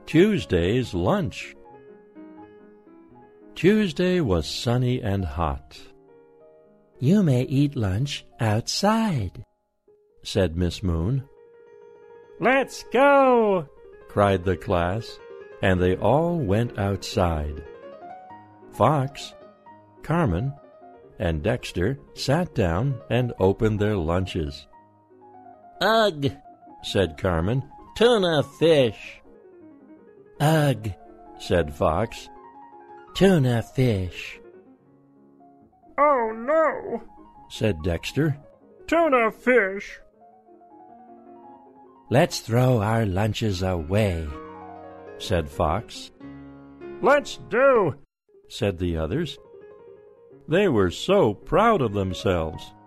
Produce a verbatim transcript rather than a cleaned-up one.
Tuesday's Lunch. Tuesday was sunny and hot. "You may eat lunch outside," said Miss Moon. "Let's go!" cried the class, and they all went outside. Fox, Carmen, and Dexter sat down and opened their lunches. "Ugh," said Carmen. "Tuna fish." "Ugh," said Fox. "Tuna fish." "Oh no," said Dexter. "Tuna fish." "Let's throw our lunches away," said Fox. "Let's do," said the others. They were so proud of themselves.